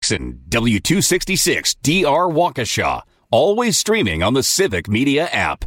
Jackson, W266 DR Waukesha. Always streaming on the Civic Media app.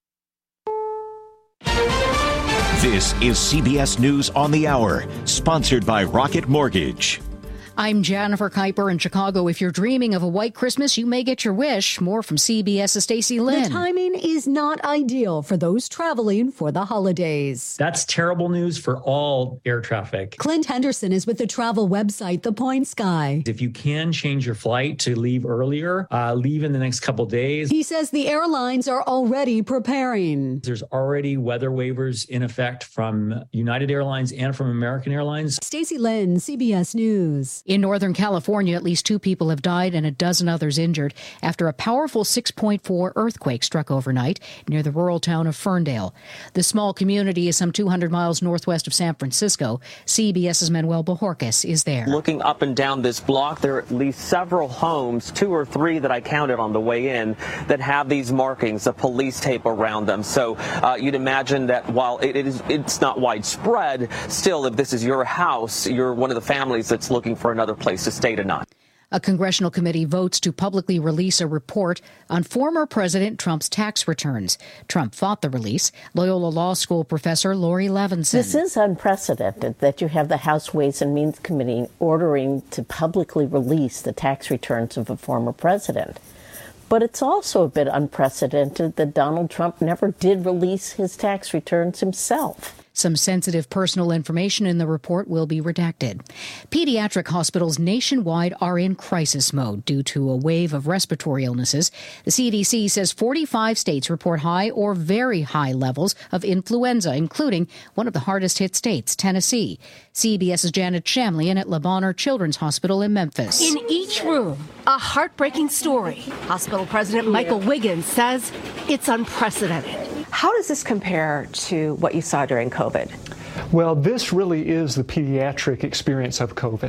This is CBS News on the Hour, sponsored by Rocket Mortgage. I'm Jennifer Kuiper in Chicago. If you're dreaming of a white Christmas, you may get your wish. More from CBS's Stacey Lynn. The timing is not ideal for those traveling for the holidays. That's terrible news for all air traffic. Clint Henderson is with the travel website, The Points Guy. If you can change your flight to leave earlier, leave in the next couple days. He says the airlines are already preparing. There's already weather waivers in effect from United Airlines and from American Airlines. Stacey Lynn, CBS News. In Northern California, at least 2 people have died and a dozen others injured after a powerful 6.4 earthquake struck overnight near the rural town of Ferndale. The small community is some 200 miles northwest of San Francisco. CBS's Manuel Bojorquez is there. Looking up and down this block, there are at least several homes, 2 or 3 that I counted on the way in, that have these markings of police tape around them. So you'd imagine that while it's not widespread, still, if this is your house, you're one of the families that's looking for another place to stay tonight. A congressional committee votes to publicly release a report on former President Trump's tax returns. Trump fought the release. Loyola Law School professor Lori Levinson. This is unprecedented that you have the House Ways and Means Committee ordering to publicly release the tax returns of a former president. But it's also a bit unprecedented that Donald Trump never did release his tax returns himself. Some sensitive personal information in the report will be redacted. Pediatric hospitals nationwide are in crisis mode due to a wave of respiratory illnesses. The CDC says 45 states report high or very high levels of influenza, including one of the hardest hit states, Tennessee. CBS's Janet Shamlian at Le Bonheur Children's Hospital in Memphis. In each room, a heartbreaking story. Hospital President Michael Wiggins says it's unprecedented. How does this compare to what you saw during COVID? Well, this really is the pediatric experience of COVID.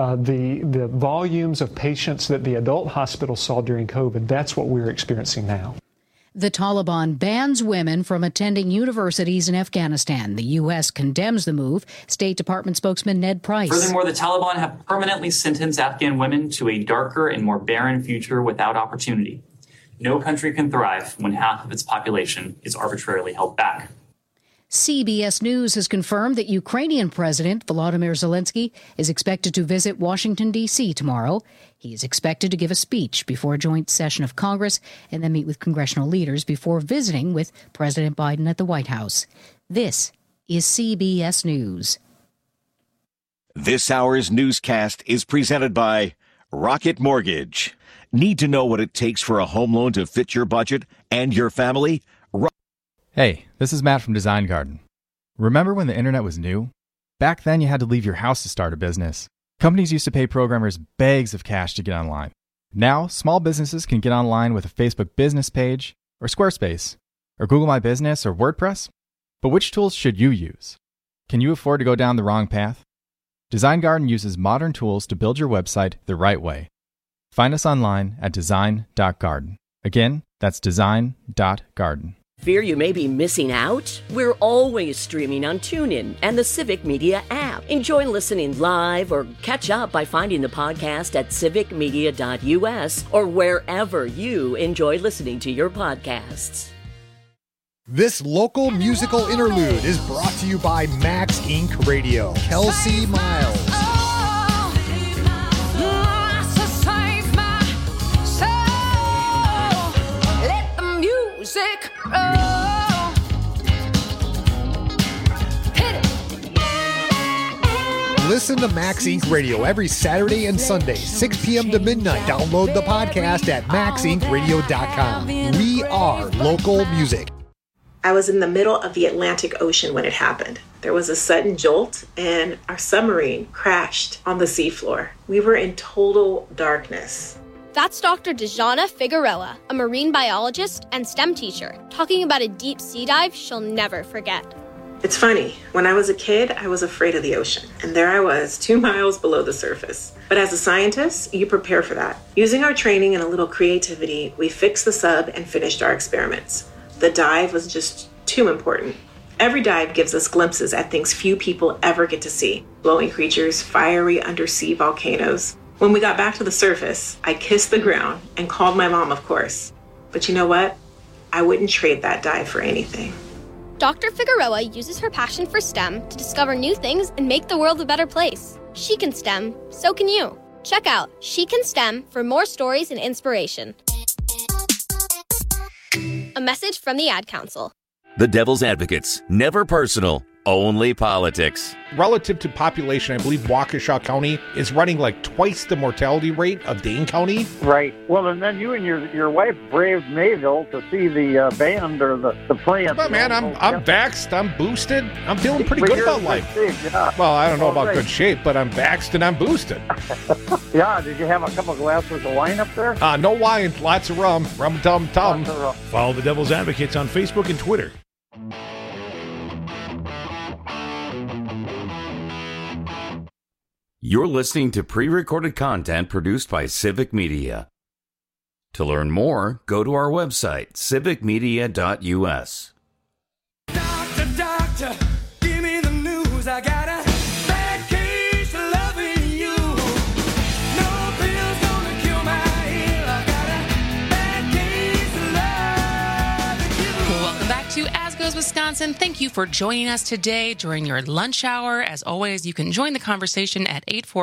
The volumes of patients that the adult hospital saw during COVID, that's what we're experiencing now. The Taliban bans women from attending universities in Afghanistan. The U.S. condemns the move. State Department spokesman Ned Price. Furthermore, the Taliban have permanently sentenced Afghan women to a darker and more barren future without opportunity. No country can thrive when half of its population is arbitrarily held back. CBS News has confirmed that Ukrainian President Volodymyr Zelensky is expected to visit Washington, D.C. tomorrow. He is expected to give a speech before a joint session of Congress and then meet with congressional leaders before visiting with President Biden at the White House. This is CBS News. This hour's newscast is presented by Rocket Mortgage. Need to know what it takes for a home loan to fit your budget and your family? Hey, this is Matt from Design Garden. Remember when the internet was new? Back then, you had to leave your house to start a business. Companies used to pay programmers bags of cash to get online. Now, small businesses can get online with a Facebook business page, or Squarespace, or Google My Business, or WordPress. But which tools should you use? Can you afford to go down the wrong path? Design Garden uses modern tools to build your website the right way. Find us online at design.garden. Again, that's design.garden. Fear you may be missing out? We're always streaming on TuneIn and the Civic Media app. Enjoy listening live or catch up by finding the podcast at civicmedia.us or wherever you enjoy listening to your podcasts. This local musical interlude is brought to you by Max Inc. Radio. Kelsey Miles. Listen to Max Inc. Radio every Saturday and Sunday, 6 p.m. to midnight. Download the podcast at maxincradio.com. We are local music. I was in the middle of the Atlantic Ocean when it happened. There was a sudden jolt and our submarine crashed on the seafloor. We were in total darkness. That's Dr. Dejana Figueroa, a marine biologist and STEM teacher, talking about a deep sea dive she'll never forget. It's funny, when I was a kid, I was afraid of the ocean, and there I was, 2 miles below the surface. But as a scientist, you prepare for that. Using our training and a little creativity, we fixed the sub and finished our experiments. The dive was just too important. Every dive gives us glimpses at things few people ever get to see. Glowing creatures, fiery undersea volcanoes. When we got back to the surface, I kissed the ground and called my mom, of course. But you know what? I wouldn't trade that dive for anything. Dr. Figueroa uses her passion for STEM to discover new things and make the world a better place. She can STEM, so can you. Check out She Can STEM for more stories and inspiration. A message from the Ad Council. The Devil's Advocates. Never personal, only politics. Relative to population, I believe Waukesha County is running like twice the mortality rate of Dane County. Right. Well, and then you and your wife braved Mayville to see the band or the play. But man, I'm vaxxed, I'm boosted. I'm feeling pretty good about life. Yeah. Well, I don't know about good shape, but I'm vaxxed and I'm boosted. Yeah, did you have a couple glasses of wine up there? No wine, lots of rum. Rum-tum-tum. Follow the Devil's Advocates on Facebook and Twitter. You're listening to pre-recorded content produced by Civic Media. To learn more, go to our website, civicmedia.us. Doctor, give me the news. I got a bad case of loving you. No pill's gonna cure my ill. I got a bad case of loving you. Welcome back to As Goes Wisconsin. Thank you for joining us today during your lunch hour. As always, you can join the conversation at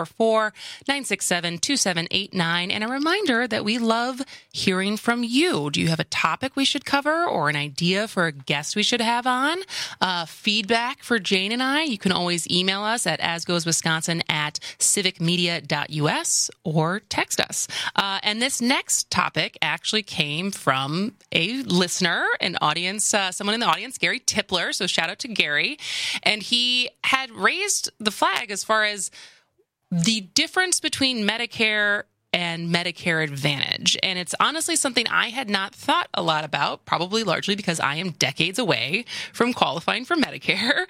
844-967-2789. And a reminder that we love hearing from you. Do you have a topic we should cover or an idea for a guest we should have on? Feedback for Jane and I, you can always email us at asgoeswisconsin@civicmedia.us or text us. And this next topic actually came from a listener, an audience, someone in the audience, Gary Tippler. So shout out to Gary. And he had raised the flag as far as the difference between Medicare and Medicare Advantage. And it's honestly something I had not thought a lot about, probably largely because I am decades away from qualifying for Medicare.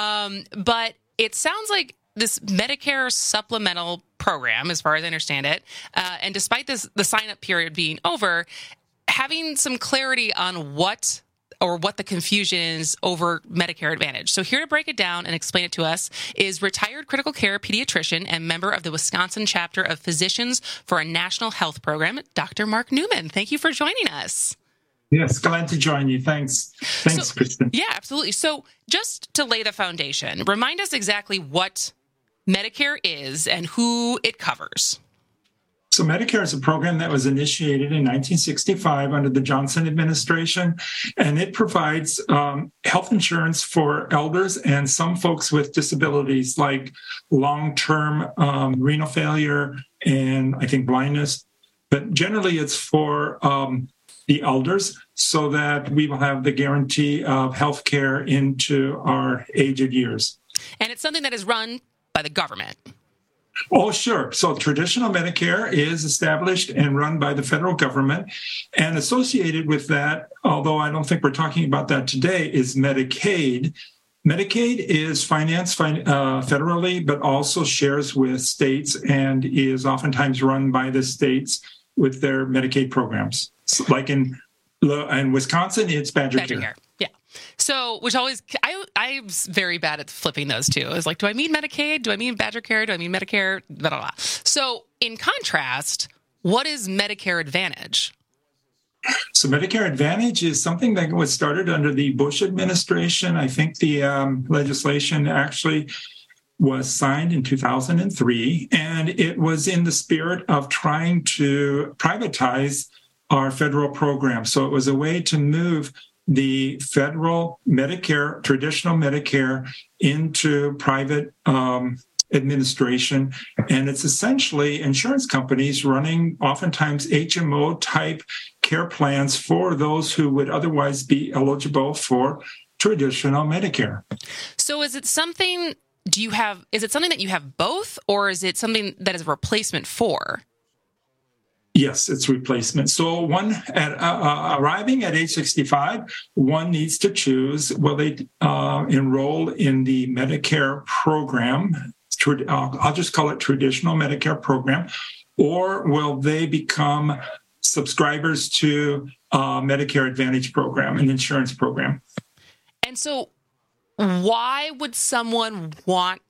But it sounds like this Medicare supplemental program, as far as I understand it, and despite the sign-up period being over, having some clarity on what the confusion is over Medicare Advantage. So here to break it down and explain it to us is retired critical care pediatrician and member of the Wisconsin chapter of Physicians for a National Health Program, Dr. Mark Newman. Thank you for joining us. Yes, glad to join you. Thanks, Kristen. Yeah, absolutely. So just to lay the foundation, remind us exactly what Medicare is and who it covers. So Medicare is a program that was initiated in 1965 under the Johnson administration, and it provides health insurance for elders and some folks with disabilities like long-term renal failure and I think blindness. But generally it's for the elders so that we will have the guarantee of health care into our aged years. And it's something that is run by the government. Oh, sure. So traditional Medicare is established and run by the federal government. And associated with that, although I don't think we're talking about that today, is Medicaid. Medicaid is financed federally, but also shares with states and is oftentimes run by the states with their Medicaid programs. So like in Wisconsin, it's Badger Care. Yeah. So, which always, I'm very bad at flipping those two. It's like, do I mean Medicaid? Do I mean Badger Care? Do I mean Medicare? Blah, blah, blah. So, in contrast, what is Medicare Advantage? So, Medicare Advantage is something that was started under the Bush administration. I think the legislation actually was signed in 2003, and it was in the spirit of trying to privatize our federal program. So, it was a way to move the federal Medicare, traditional Medicare, into private administration. And it's essentially insurance companies running oftentimes HMO type care plans for those who would otherwise be eligible for traditional Medicare. So is it something that you have both, or is it something that is a replacement for? Yes, it's replacement. So one arriving at age 65, one needs to choose, will they enroll in the Medicare program, I'll just call it traditional Medicare program, or will they become subscribers to Medicare Advantage program, an insurance program? And so why would someone want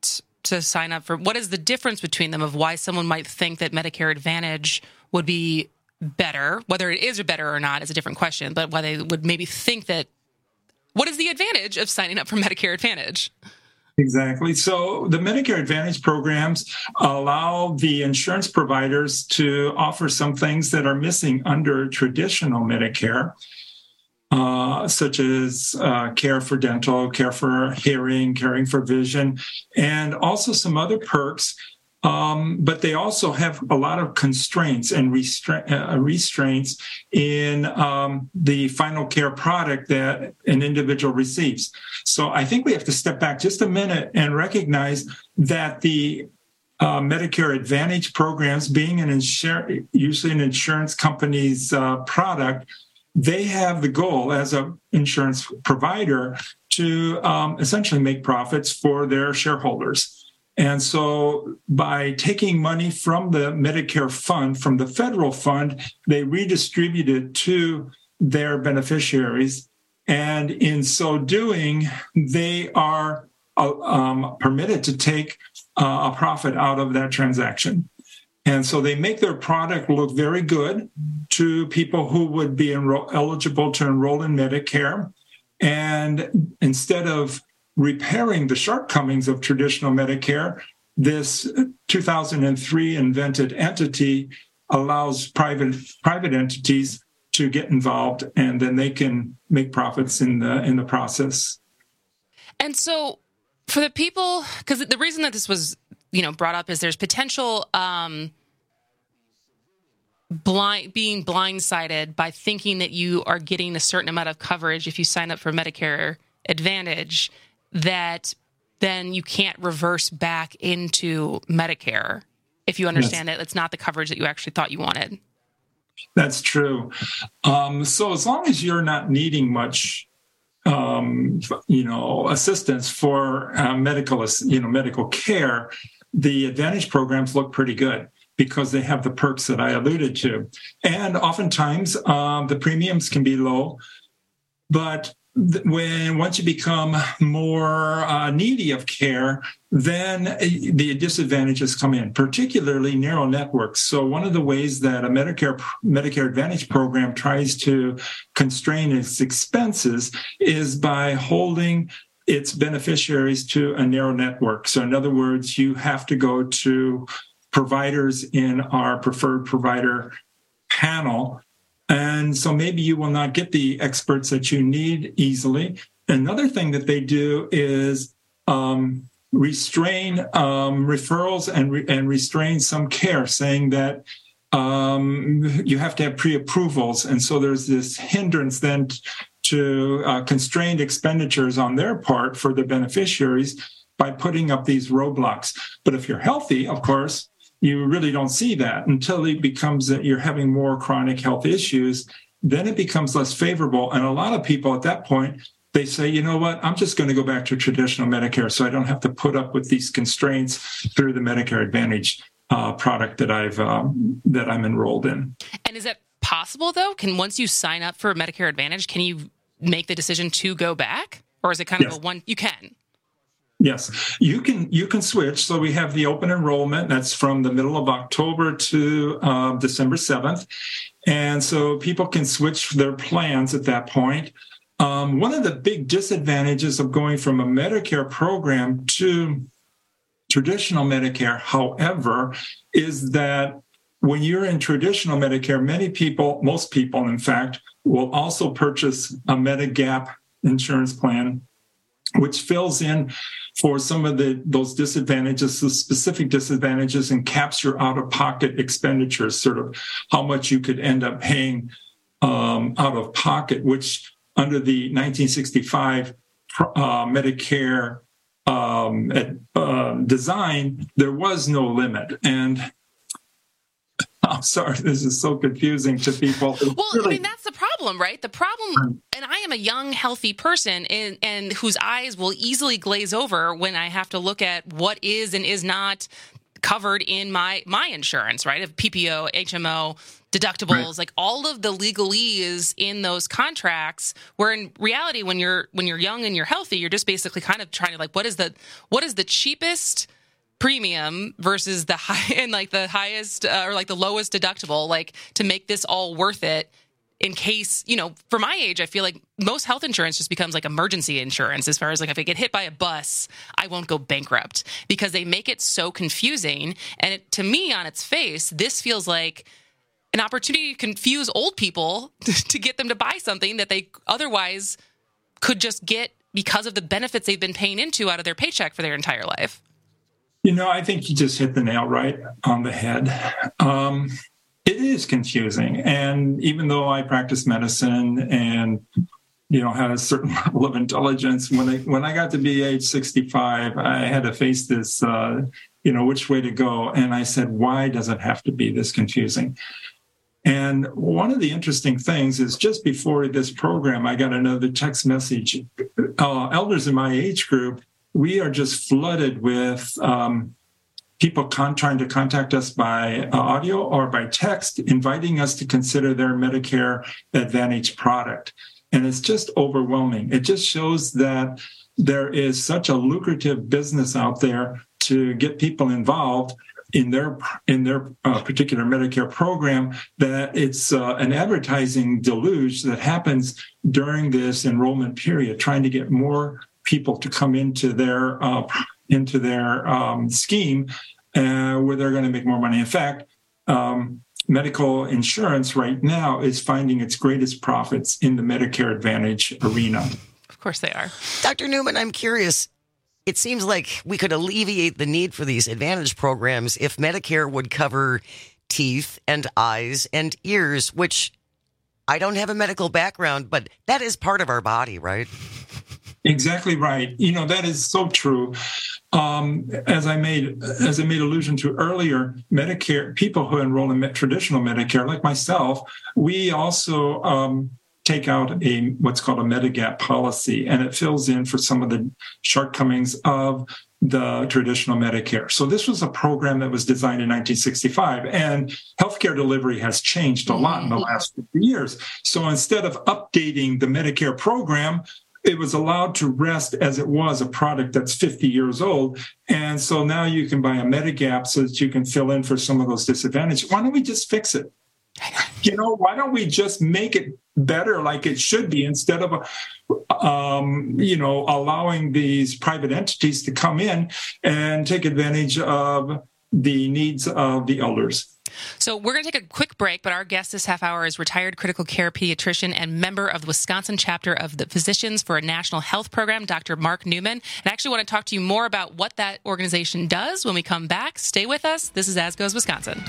to sign up for? What is the difference between them of why someone might think that Medicare Advantage would be better? Whether it is or better or not is a different question, but why they would maybe think that. What is the advantage of signing up for Medicare Advantage? Exactly. So the Medicare Advantage programs allow the insurance providers to offer some things that are missing under traditional Medicare, such as care for dental, care for hearing, caring for vision, and also some other perks. But they also have a lot of constraints and restraints in the final care product that an individual receives. So I think we have to step back just a minute and recognize that the Medicare Advantage programs, being usually an insurance company's product, they have the goal as an insurance provider to essentially make profits for their shareholders. And so by taking money from the Medicare fund, from the federal fund, they redistribute it to their beneficiaries. And in so doing, they are permitted to take a profit out of that transaction. And so they make their product look very good to people who would be eligible to enroll in Medicare. And instead of repairing the shortcomings of traditional Medicare, this 2003 invented entity allows private entities to get involved, and then they can make profits in the process. And so, for the people, because the reason that this was brought up is there's potential being blindsided by thinking that you are getting a certain amount of coverage if you sign up for Medicare Advantage, that then you can't reverse back into Medicare if you understand that it's not the coverage that you actually thought you wanted. That's true. So as long as you're not needing much, assistance for medical care, the Advantage programs look pretty good because they have the perks that I alluded to. And oftentimes the premiums can be low, but once you become more needy of care, then the disadvantages come in, particularly narrow networks. So one of the ways that a Medicare Advantage program tries to constrain its expenses is by holding its beneficiaries to a narrow network. So in other words, you have to go to providers in our preferred provider panel. And so maybe you will not get the experts that you need easily. Another thing that they do is restrain referrals and restrain some care, saying that you have to have pre-approvals. And so there's this hindrance then to constrained expenditures on their part for the beneficiaries by putting up these roadblocks. But if you're healthy, of course, you really don't see that until it becomes that you're having more chronic health issues. Then it becomes less favorable. And a lot of people at that point, they say, you know what, I'm just going to go back to traditional Medicare so I don't have to put up with these constraints through the Medicare Advantage product that I'm enrolled in. And is that possible, though? Once you sign up for Medicare Advantage, can you make the decision to go back? Or is it kind of a one? You can. Yes, you can switch. So we have the open enrollment. That's from the middle of October to December 7th. And so people can switch their plans at that point. One of the big disadvantages of going from a Medicare program to traditional Medicare, however, is that when you're in traditional Medicare, most people, in fact, will also purchase a Medigap insurance plan, which fills in for some of those disadvantages, the specific disadvantages, and caps your out-of-pocket expenditures, sort of how much you could end up paying out of pocket, which under the 1965 Medicare design, there was no limit. And I'm sorry, this is so confusing to people. Well, I mean, that's the problem, right? The problem, and I am a young, healthy person and whose eyes will easily glaze over when I have to look at what is and is not covered in my insurance, right? Of PPO, HMO, deductibles, right. Like all of the legalese in those contracts, where in reality, when you're young and you're healthy, you're just basically kind of trying to what is the cheapest premium versus the high and like the highest or like the lowest deductible, like to make this all worth it in case, for my age, I feel like most health insurance just becomes like emergency insurance as far as like if I get hit by a bus, I won't go bankrupt because they make it so confusing. And to me, on its face, this feels like an opportunity to confuse old people to get them to buy something that they otherwise could just get because of the benefits they've been paying into out of their paycheck for their entire life. I think you just hit the nail right on the head. It is confusing. And even though I practice medicine and, had a certain level of intelligence, when I got to be age 65, I had to face this, which way to go. And I said, why does it have to be this confusing? And one of the interesting things is just before this program, I got another text message. Elders in my age group, we are just flooded with people trying to contact us by audio or by text, inviting us to consider their Medicare Advantage product. And it's just overwhelming. It just shows that there is such a lucrative business out there to get people involved in their particular Medicare program, that it's an advertising deluge that happens during this enrollment period, trying to get more people to come into their scheme where they're going to make more money. In fact, medical insurance right now is finding its greatest profits in the Medicare Advantage arena. Of course they are. Dr. Newman, I'm curious. It seems like we could alleviate the need for these Advantage programs if Medicare would cover teeth and eyes and ears, which I don't have a medical background, but that is part of our body, right? Exactly right. That is so true. As I made allusion to earlier, Medicare, people who enroll in traditional Medicare, like myself, we also take out what's called a Medigap policy, and it fills in for some of the shortcomings of the traditional Medicare. So this was a program that was designed in 1965, and healthcare delivery has changed a lot in the last 50 years. So instead of updating the Medicare program, it was allowed to rest as it was a product that's 50 years old. And so now you can buy a Medigap so that you can fill in for some of those disadvantages. Why don't we just fix it? Why don't we just make it better like it should be instead of, allowing these private entities to come in and take advantage of the needs of the elders? So we're going to take a quick break, but our guest this half hour is retired critical care pediatrician and member of the Wisconsin chapter of the Physicians for a National Health Program, Dr. Mark Newman. And I actually want to talk to you more about what that organization does when we come back. Stay with us. This is As Goes Wisconsin.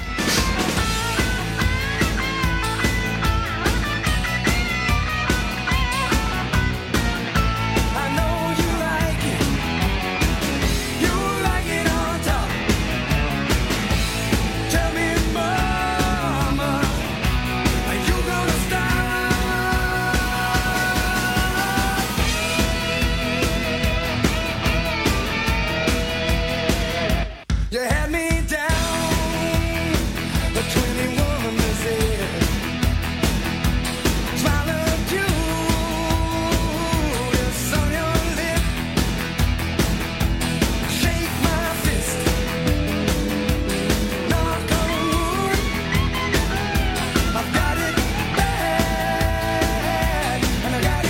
You had me down, the 21 is it. Smile of you is on your lip. Shake my fist, knock on wood. I've got it bad, and I got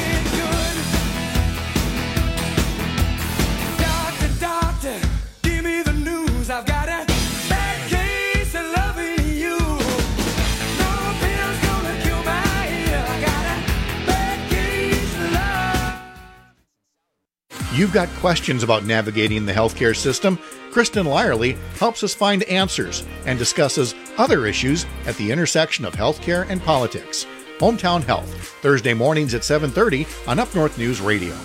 it good. Doctor, doctor, give me the news. I've got a bad case of loving you. No pill's gonna kill my ear. I got a bad case of love. You've got questions about navigating the healthcare system? Kristen Lyerly helps us find answers and discusses other issues at the intersection of healthcare and politics. Hometown Health, Thursday mornings at 7:30 on Up North News Radio.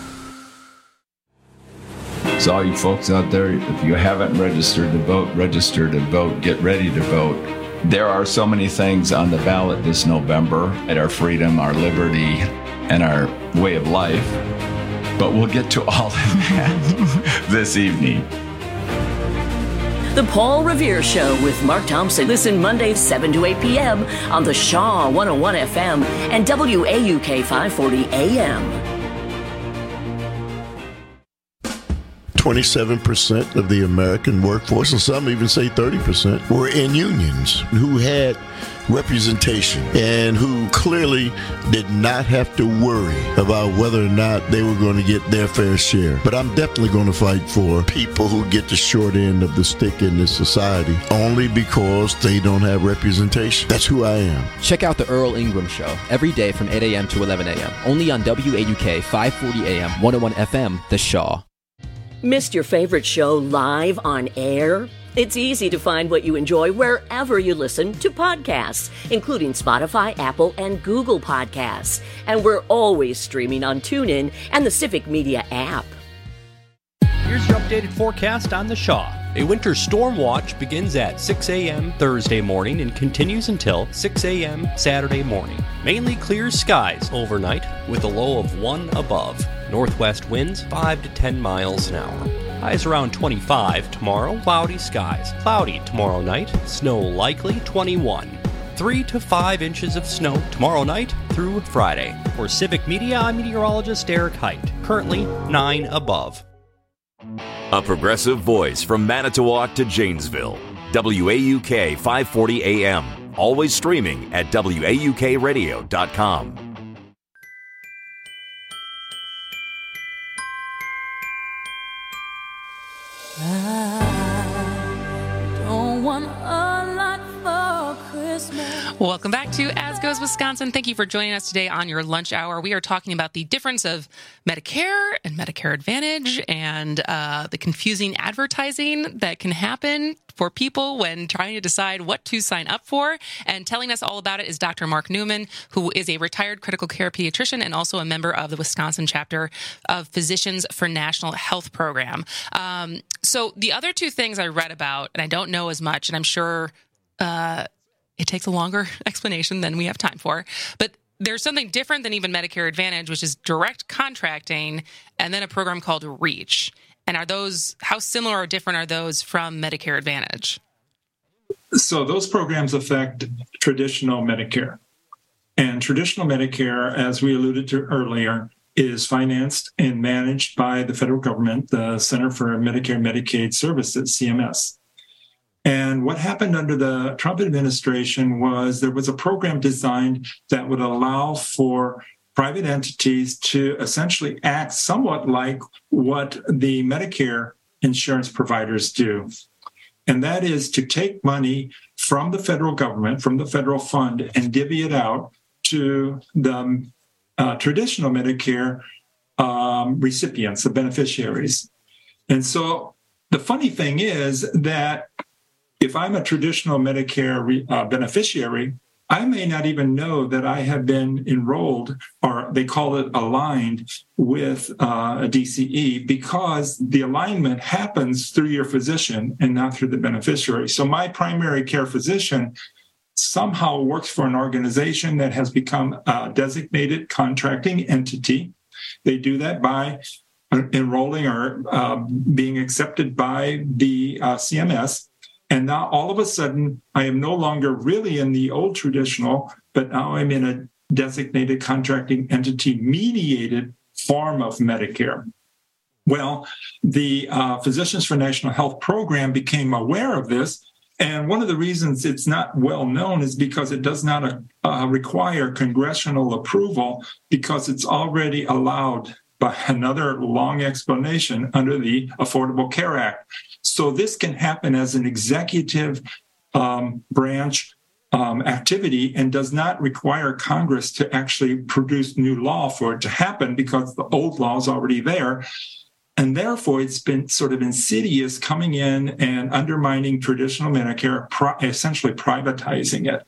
So all you folks out there, if you haven't registered to vote, register to vote, get ready to vote. There are so many things on the ballot this November at our freedom, our liberty, and our way of life. But we'll get to all of that this evening. The Paul Revere Show with Mark Thompson. Listen Mondays 7 to 8 p.m. on the Shaw 101 FM and WAUK 540 AM. 27% of the American workforce, and some even say 30%, were in unions who had representation and who clearly did not have to worry about whether or not they were going to get their fair share. But I'm definitely going to fight for people who get the short end of the stick in this society only because they don't have representation. That's who I am. Check out the Earl Ingram Show every day from 8 a.m. to 11 a.m. only on WAUK 540 AM 101 FM, The Shaw. Missed your favorite show live on air? It's easy to find what you enjoy wherever you listen to podcasts, including Spotify, Apple, and Google Podcasts. And we're always streaming on TuneIn and the Civic Media app. Here's your updated forecast on The Shaw. A winter storm watch begins at 6 a.m. Thursday morning and continues until 6 a.m. Saturday morning. Mainly clear skies overnight with a low of 1 above. Northwest winds 5 to 10 miles an hour. Highs around 25 tomorrow, cloudy skies. Cloudy tomorrow night, snow likely 21. 3 to 5 inches of snow tomorrow night through Friday. For Civic Media, I'm meteorologist Eric Height. Currently 9 above. A progressive voice from Manitowoc to Janesville. WAUK 540 AM. Always streaming at WAUKradio.com. Welcome back to As Goes Wisconsin. Thank you for joining us today on your lunch hour. We are talking about the difference of Medicare and Medicare Advantage and the confusing advertising that can happen for people when trying to decide what to sign up for. And telling us all about it is Dr. Mark Newman, who is a retired critical care pediatrician and also a member of the Wisconsin chapter of Physicians for National Health Program. So the other two things I read about, and I don't know as much, and I'm sure it takes a longer explanation than we have time for. But there's something different than even Medicare Advantage, which is direct contracting, and then a program called REACH. And are those, how similar or different are those from Medicare Advantage? So those programs affect traditional Medicare. And traditional Medicare, as we alluded to earlier, is financed and managed by the federal government, the Center for Medicare and Medicaid Services, CMS. And what happened under the Trump administration was there was a program designed that would allow for private entities to essentially act somewhat like what the Medicare insurance providers do. And that is to take money from the federal government, from the federal fund, and divvy it out to the traditional Medicare recipients, the beneficiaries. And so the funny thing is that if I'm a traditional Medicare beneficiary, I may not even know that I have been enrolled, or they call it aligned, with a DCE, because the alignment happens through your physician and not through the beneficiary. So my primary care physician somehow works for an organization that has become a designated contracting entity. They do that by enrolling or being accepted by the CMS. And now all of a sudden, I am no longer really in the old traditional, but now I'm in a designated contracting entity mediated form of Medicare. Well, the Physicians for National Health Program became aware of this. And one of the reasons it's not well known is because it does not require congressional approval, because it's already allowed by another long explanation under the Affordable Care Act. So this can happen as an executive branch activity and does not require Congress to actually produce new law for it to happen, because the old law is already there. And therefore, it's been sort of insidious coming in and undermining traditional Medicare, essentially privatizing it.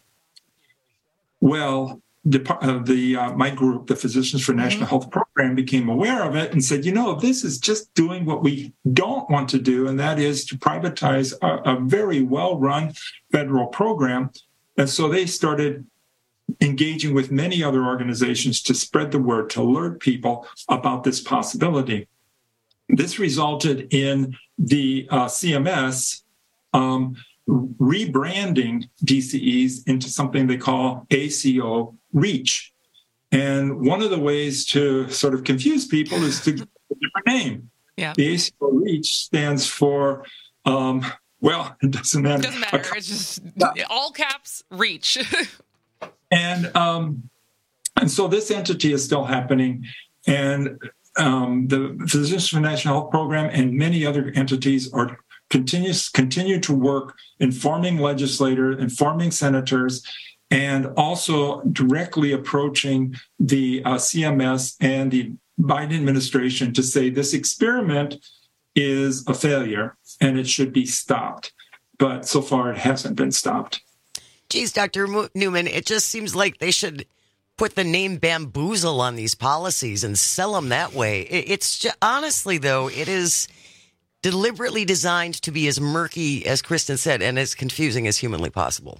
Well, my group, the Physicians for National Health Program, became aware of it and said, this is just doing what we don't want to do, and that is to privatize a very well-run federal program. And so they started engaging with many other organizations to spread the word, to alert people about this possibility. This resulted in the CMS rebranding DCEs into something they call ACO REACH. And one of the ways to sort of confuse people is to give a different name. Yeah. The ACO REACH stands for, well, it doesn't matter. It doesn't matter. It's just all caps REACH. And so this entity is still happening. And the Physicians for National Health Program and many other entities are continue to work informing legislators, informing senators, and also directly approaching the CMS and the Biden administration to say this experiment is a failure and it should be stopped. But so far it hasn't been stopped. Geez, Dr. Newman, it just seems like they should put the name bamboozle on these policies and sell them that way. It's just, honestly, though, it is deliberately designed to be as murky, as Kristen said, and as confusing as humanly possible.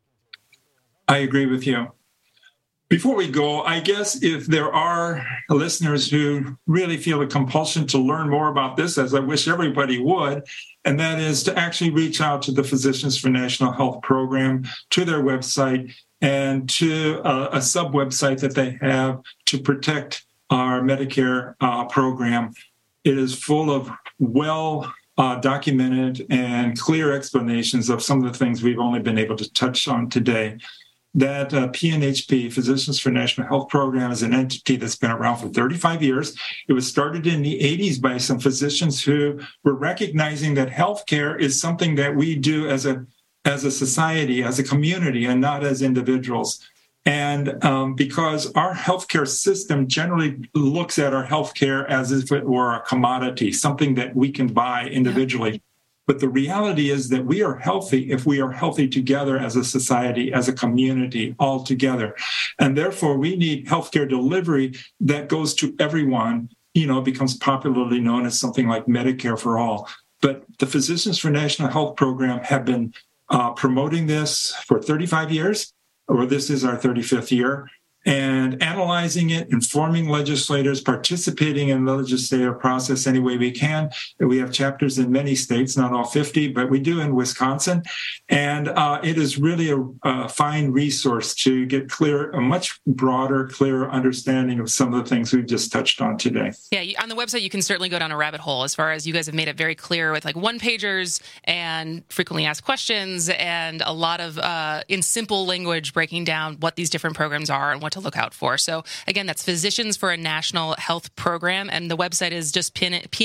I agree with you. Before we go, I guess if there are listeners who really feel a compulsion to learn more about this, as I wish everybody would, and that is to actually reach out to the Physicians for National Health Program, to their website, and to a sub-website that they have to protect our Medicare program. It is full of documented and clear explanations of some of the things we've only been able to touch on today. That PNHP, Physicians for National Health Program, is an entity that's been around for 35 years. It was started in the 80s by some physicians who were recognizing that healthcare is something that we do as a society, as a community, and not as individuals. And because our healthcare system generally looks at our healthcare as if it were a commodity, something that we can buy individually. Yeah. But the reality is that we are healthy if we are healthy together as a society, as a community, all together. And therefore, we need healthcare delivery that goes to everyone, becomes popularly known as something like Medicare for All. But the Physicians for National Health Program have been promoting this for 35 years, or this is our 35th year, and analyzing it, informing legislators, participating in the legislative process any way we can. We have chapters in many states, not all 50, but we do in Wisconsin. And it is really a fine resource to get a much broader, clearer understanding of some of the things we've just touched on today. Yeah, on the website, you can certainly go down a rabbit hole as far as you guys have made it very clear with like one-pagers and frequently asked questions and a lot of, in simple language, breaking down what these different programs are and what to look out for. So again, that's Physicians for a National Health Program, and the website is just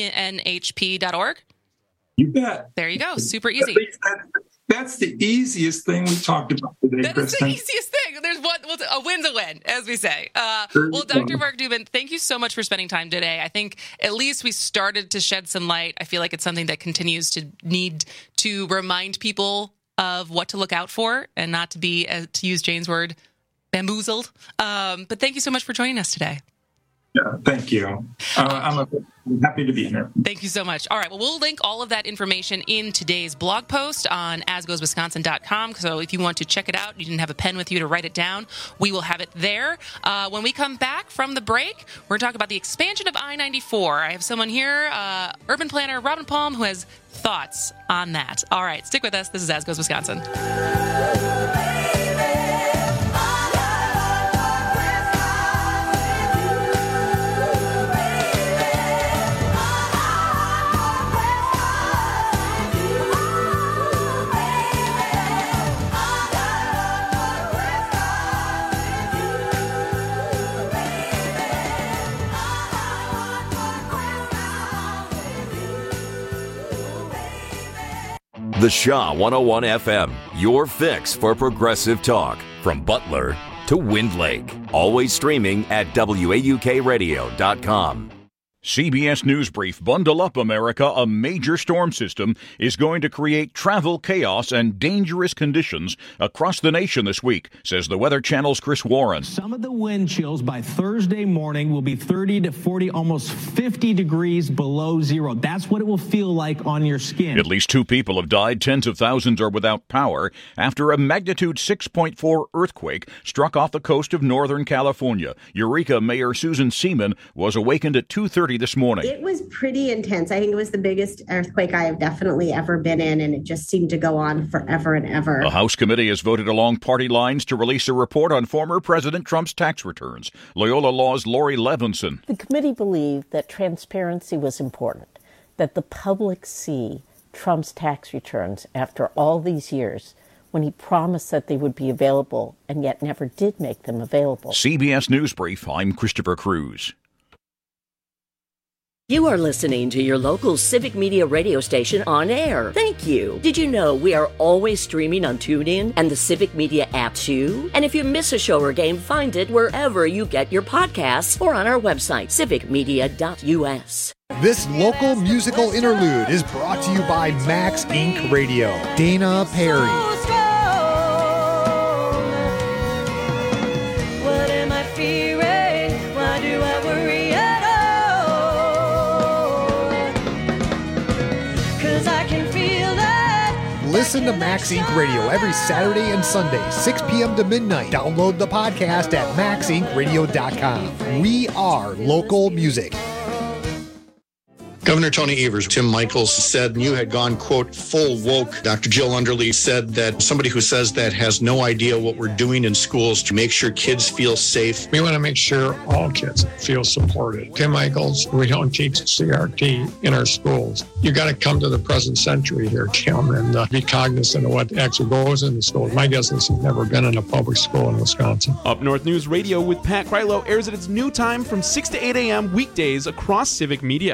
pnhp.org. You bet. There you go. Super easy. That's the easiest thing we talked about today, That is the easiest thing. There's a win's a win, as we say. Well, Dr. Mark Newman, thank you so much for spending time today. I think at least we started to shed some light. I feel like it's something that continues to need to remind people of what to look out for and not to be, to use Jane's word, bamboozled. But thank you so much for joining us today. Yeah, thank you. I'm happy to be here. Thank you so much. All right, well, we'll link all of that information in today's blog post on asgoeswisconsin.com. So if you want to check it out, you didn't have a pen with you to write it down, we will have it there. When we come back from the break, we're going to talk about the expansion of I-94. I have someone here, urban planner Robin Palm, who has thoughts on that. All right, stick with us. This is As Goes Wisconsin. The Shaw 101 FM, your fix for progressive talk. From Butler to Wind Lake. Always streaming at WAUKradio.com. CBS News Brief. Bundle up, America. A major storm system is going to create travel chaos and dangerous conditions across the nation this week, says the Weather Channel's Chris Warren. Some of the wind chills by Thursday morning will be 30 to 40, almost 50 degrees below zero. That's what it will feel like on your skin. At least 2 people have died. Tens of thousands are without power after a magnitude 6.4 earthquake struck off the coast of Northern California. Eureka Mayor Susan Seaman was awakened at 2:30 this morning. It was pretty intense. I think it was the biggest earthquake I have definitely ever been in, and it just seemed to go on forever and ever. A House committee has voted along party lines to release a report on former President Trump's tax returns. Loyola Law's Lori Levinson. The committee believed that transparency was important, that the public see Trump's tax returns after all these years when he promised that they would be available and yet never did make them available. CBS News Brief, I'm Christopher Cruz. You are listening to your local Civic Media radio station on air. Thank you. Did you know we are always streaming on TuneIn and the Civic Media app too? And if you miss a show or game, find it wherever you get your podcasts or on our website, civicmedia.us. This local musical interlude is brought to you by Max Inc. Radio. Dana Perry. What am I fearing? Why do I worry at all? 'Cause I can feel that. Listen to Max Inc. Radio every Saturday and Sunday, 6 p.m. to midnight. Download the podcast at maxincradio.com. We are local music. Governor Tony Evers, Tim Michaels said you had gone, quote, full woke. Dr. Jill Underly said that somebody who says that has no idea what we're doing in schools to make sure kids feel safe. We want to make sure all kids feel supported. Tim Michaels, we don't teach CRT in our schools. You got to come to the present century here, Tim, and be cognizant of what actually goes in the schools. My guess is he's never been in a public school in Wisconsin. Up North News Radio with Pat Krylo airs at its new time from 6 to 8 a.m. weekdays across Civic Media.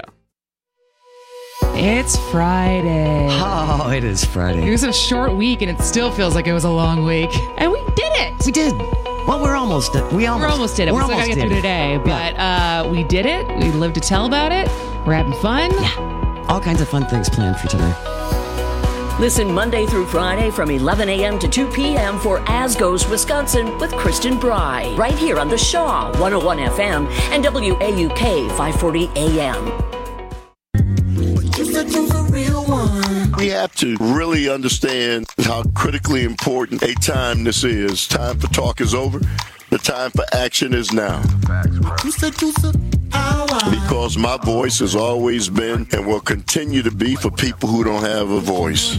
It's Friday. Oh, it is Friday. It was a short week, and it still feels like it was a long week. And we did it. We did. Well, we're almost did. We almost did it. We still got to get through today, but we did it. We lived to tell about it. We're having fun. Yeah. All kinds of fun things planned for today. Listen Monday through Friday from 11 a.m. to 2 p.m. for As Goes Wisconsin with Kristen Bry, right here on the Shaw 101 FM and WAUK 540 AM. We have to really understand how critically important a time this is. Time for talk is over. The time for action is now. Because my voice has always been and will continue to be for people who don't have a voice.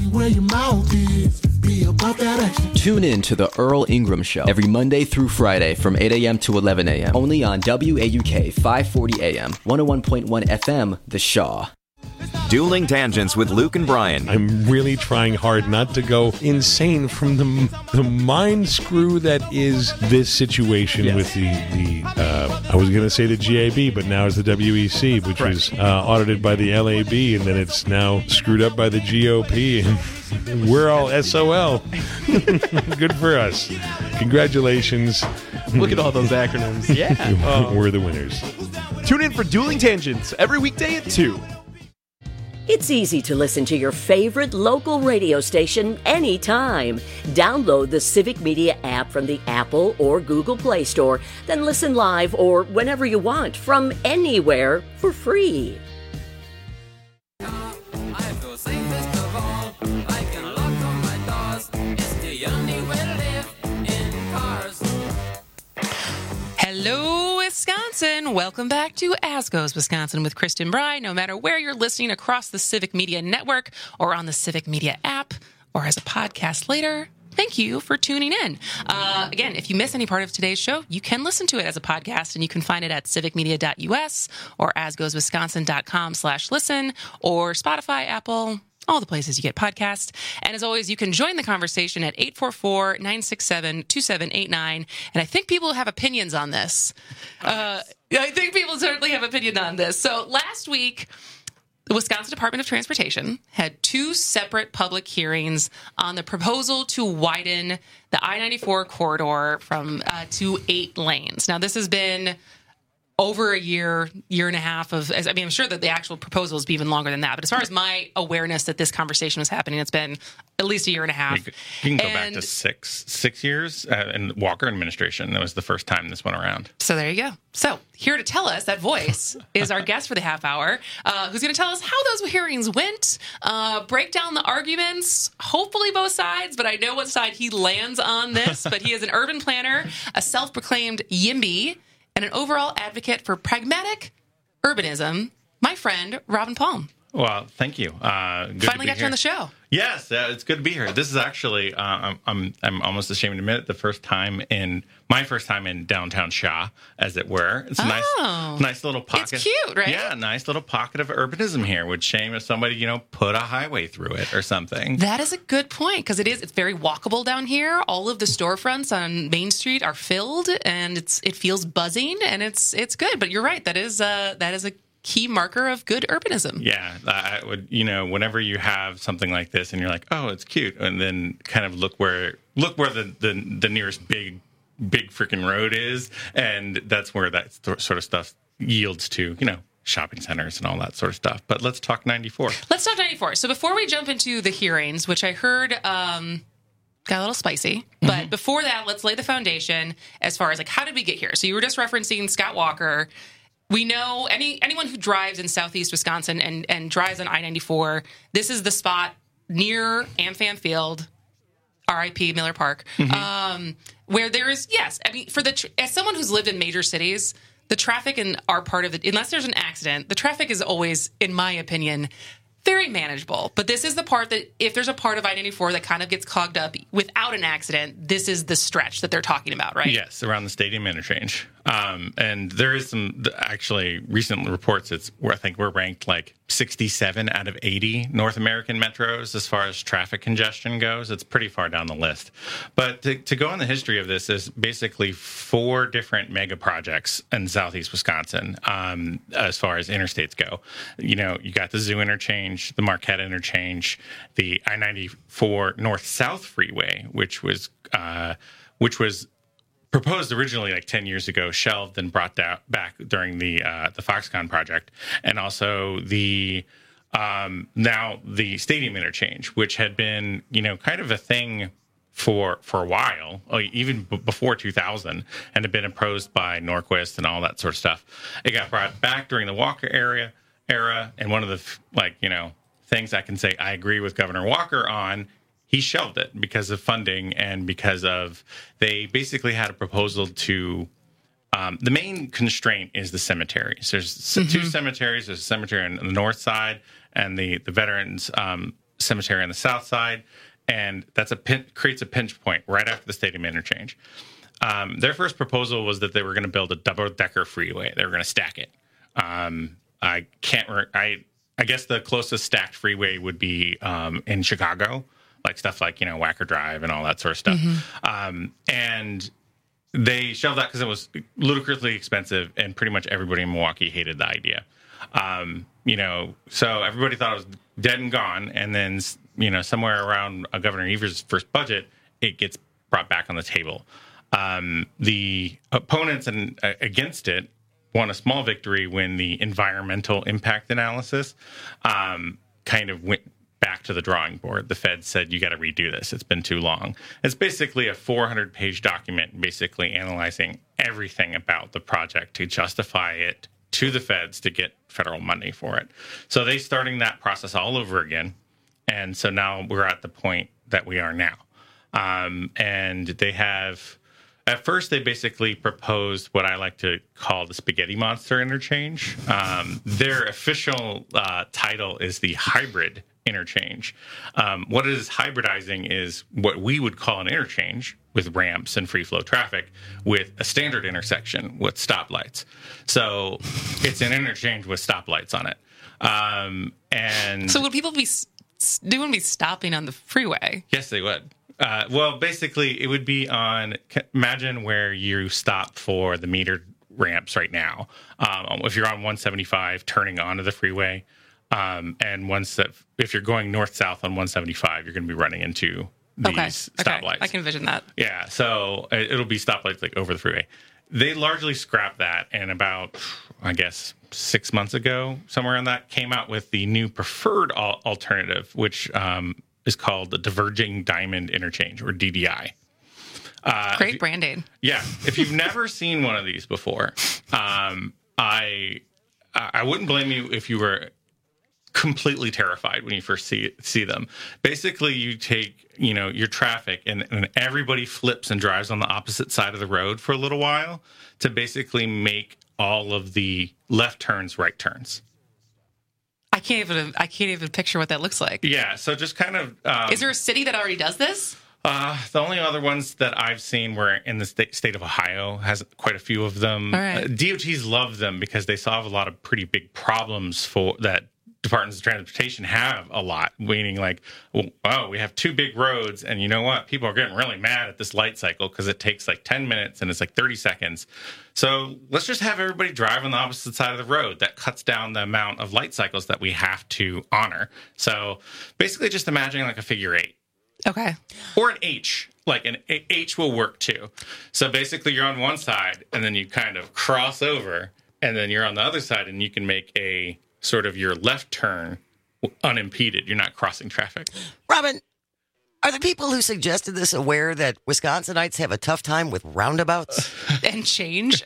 Tune in to the Earl Ingram Show every Monday through Friday from 8 a.m. to 11 a.m. Only on WAUK 540 AM, 101.1 FM, The Shaw. Dueling Tangents with Luke and Brian. I'm really trying hard not to go insane from the mind screw that is this situation with the I was going to say the GAB, but now it's the WEC, which was audited by the LAB, and then it's now screwed up by the GOP, and we're all SOL. Good for us. Congratulations. Look at all those acronyms. Yeah. We're the winners. Tune in for Dueling Tangents every weekday at 2. It's easy to listen to your favorite local radio station anytime. Download the Civic Media app from the Apple or Google Play Store, then listen live or whenever you want from anywhere for free. Hello, Wisconsin. Welcome back to As Goes Wisconsin with Kristen Bry. No matter where you're listening across the Civic Media Network or on the Civic Media app or as a podcast later, thank you for tuning in. Again, if you miss any part of today's show, you can listen to it as a podcast, and you can find it at civicmedia.us or asgoeswisconsin.com/listen or Spotify, Apple, all the places you get podcasts. And as always, you can join the conversation at 844-967-2789. And I think people have opinions on this. I think people certainly have opinion on this. So last week, the Wisconsin Department of Transportation had 2 separate public hearings on the proposal to widen the I-94 corridor from to 8 lanes. Now, this has been over a year and a half of, I'm sure that the actual proposal is even longer than that. But as far as my awareness that this conversation was happening, it's been at least a year and a half. You can go back to six years in Walker administration. That was the first time this went around. So there you go. So here to tell us, that voice, is our guest for the half hour, who's going to tell us how those hearings went, break down the arguments, hopefully both sides, but I know what side he lands on this. But he is an urban planner, a self-proclaimed YIMBY, and an overall advocate for pragmatic urbanism, my friend, Robin Palm. Well, thank you. Good Finally to be got you on the show. Yes, it's good to be here. This is actually, I'm almost ashamed to admit it, my first time in downtown Shaw, as it were. It's a nice little pocket. It's cute, right? Yeah, nice little pocket of urbanism here. Would shame if somebody, put a highway through it or something. That is a good point, because it's very walkable down here. All of the storefronts on Main Street are filled, and it feels buzzing, and it's good. But you're right, that is a key marker of good urbanism. Yeah, I would, whenever you have something like this and you're like, oh, it's cute, and then kind of look where the nearest big freaking road is, and that's where that sort of stuff yields to, shopping centers and all that sort of stuff. But let's talk 94. Let's talk 94. So before we jump into the hearings, which I heard got a little spicy, but before that, let's lay the foundation as far as how did we get here? So you were just referencing Scott Walker. We know anyone who drives in southeast Wisconsin and drives on I-94, this is the spot near AmFam Field, RIP Miller Park, where there is, as someone who's lived in major cities, the traffic in our part of it, unless there's an accident, the traffic is always, in my opinion, very manageable. But this is the part that, if there's a part of I-94 that kind of gets clogged up without an accident, this is the stretch that they're talking about, right? Yes, around the stadium interchange. And there is some, actually, recent reports, I think we're ranked 67 out of 80 North American metros as far as traffic congestion goes. It's pretty far down the list. But to go on the history of this, is basically 4 different mega projects in southeast Wisconsin as far as interstates go. You got the Zoo interchange, the Marquette interchange, the I-94 north-south freeway, which was proposed originally 10 years ago, shelved and brought back during the Foxconn project, and also the now the stadium interchange, which had been kind of a thing for a while, even before 2000, and had been opposed by Norquist and all that sort of stuff. It got brought back during the Walker era, and one of the things I can say I agree with Governor Walker on. He shelved it because of funding and because of they basically had a proposal to the main constraint is the cemeteries. There's 2 cemeteries. There's a cemetery on the north side and the Veterans Cemetery on the south side. And that's creates a pinch point right after the stadium interchange. Their first proposal was that they were going to build a double-decker freeway. They were going to stack it. I guess the closest stacked freeway would be in Chicago. Stuff like, Wacker Drive and all that sort of stuff. And they shelved that because it was ludicrously expensive, and pretty much everybody in Milwaukee hated the idea. So everybody thought it was dead and gone. And then, somewhere around Governor Evers' first budget, it gets brought back on the table. The opponents against it won a small victory when the environmental impact analysis kind of went back to the drawing board. The Fed said, you got to redo this. It's been too long. It's basically a 400-page document basically analyzing everything about the project to justify it to the feds to get federal money for it. So they're starting that process all over again. And so now we're at the point that we are now. And they have, at first they basically proposed what I like to call the spaghetti monster interchange. Their official title is the hybrid interchange. What it is hybridizing is what we would call an interchange with ramps and free flow traffic with a standard intersection with stoplights. So it's an interchange with stoplights on it. And so would people be stopping on the freeway? Yes, they would. Well, basically, it would be imagine where you stop for the metered ramps right now. If you're on 175 turning onto the freeway, and if you're going north-south on 175, you're going to be running into these stoplights. I can envision that. Yeah, so it'll be stoplights over the freeway. They largely scrapped that, and about, I guess, 6 months ago, somewhere in that, came out with the new preferred alternative, which is called the Diverging Diamond Interchange, or DDI. Great branding. Yeah. If you've never seen one of these before, I wouldn't blame you if you were completely terrified when you first see them. Basically, you take, your traffic and everybody flips and drives on the opposite side of the road for a little while to basically make all of the left turns right turns. I can't even picture what that looks like. Yeah, so just kind of... Is there a city that already does this? The only other ones that I've seen were in the state of Ohio, has quite a few of them. All right. DOTs love them because they solve a lot of pretty big problems that departments of transportation have a lot, meaning like, oh, we have two big roads, and you know what? People are getting really mad at this light cycle because it takes like 10 minutes and it's like 30 seconds. So let's just have everybody drive on the opposite side of the road. That cuts down the amount of light cycles that we have to honor. So basically just imagine like a figure eight. Okay. Or an H. Like an H will work too. So basically you're on one side and then you kind of cross over and then you're on the other side and you can make a sort of your left turn unimpeded. You're not crossing traffic. Robin, are the people who suggested this aware that Wisconsinites have a tough time with roundabouts? And change?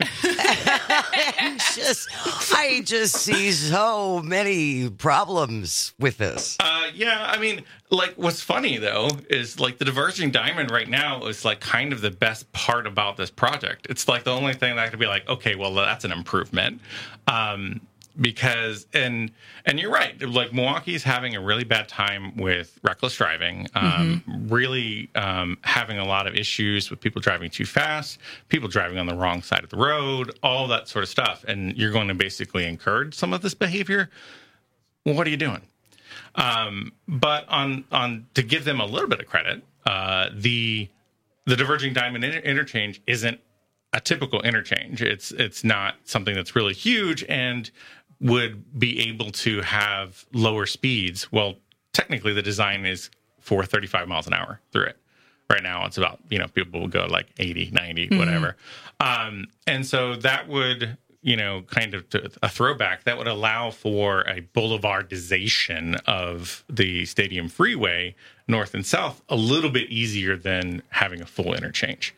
I just see so many problems with this. Yeah, I mean, like, what's funny, though, is, like, the diverging diamond right now is, like, kind of the best part about this project. It's, like, the only thing that I could be like, okay, well, that's an improvement. Because, and you're right, like, Milwaukee's having a really bad time with reckless driving, really having a lot of issues with people driving too fast, people driving on the wrong side of the road, all that sort of stuff. And you're going to basically encourage some of this behavior. Well, what are you doing? But on to give them a little bit of credit, the diverging diamond interchange isn't a typical interchange. It's not something that's really huge and would be able to have lower speeds. Well, technically the design is for 35 miles an hour through it. Right now it's about, people will go like 80, 90, whatever. And so that would, kind of a throwback that would allow for a boulevardization of the Stadium Freeway, north and south, a little bit easier than having a full interchange.